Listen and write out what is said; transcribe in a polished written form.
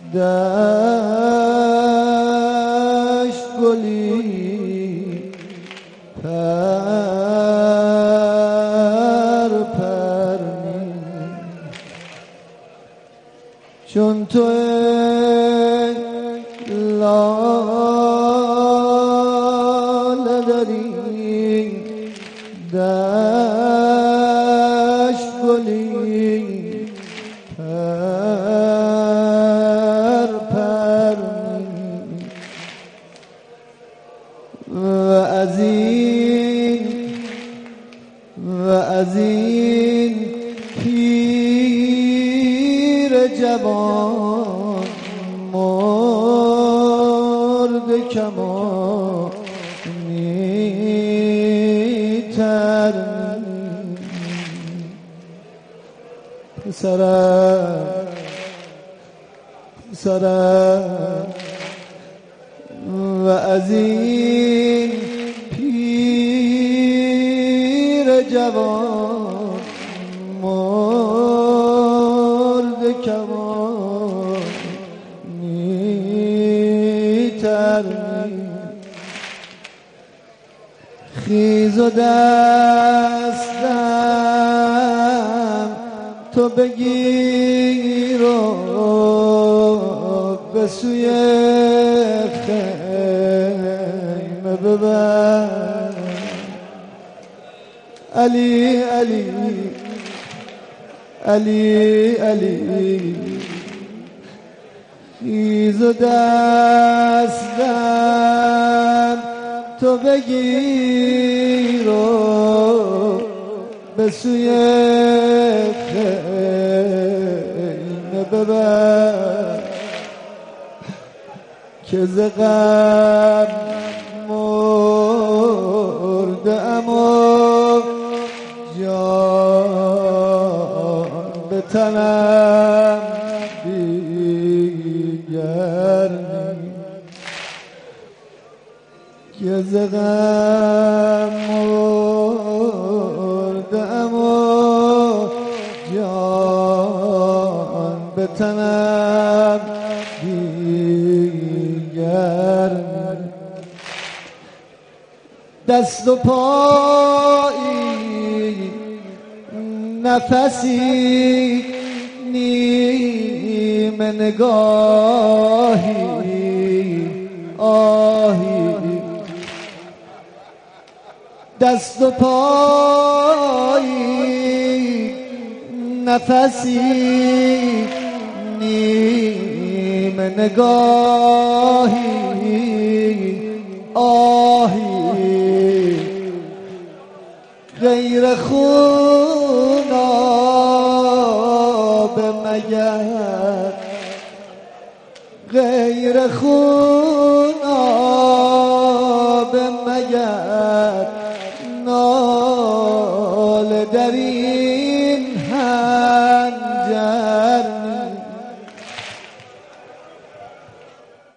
دشت گلی پر پر چون تو لاله داری دشت گلی پر پر و از این پیر جوان مرد کمانی تر پسرم و از این پیر جوان مرد کمانی تر خیز و دستم تو بگیر و به سوی خیمه ببر علی علی علی علی خیز و دستم تو بگیر و به سوی خیمه ببر که ز غم مرده‌ام و جان به تنم دیگر که ز غم مرده‌ام و جان به تنم دیگر دست و پایی نفسی نیمه نگاهی آهی دست و پایی نفسی نیمه نگاهی آهی غیر خون آب مگر غیر خون آب مگر ناله دری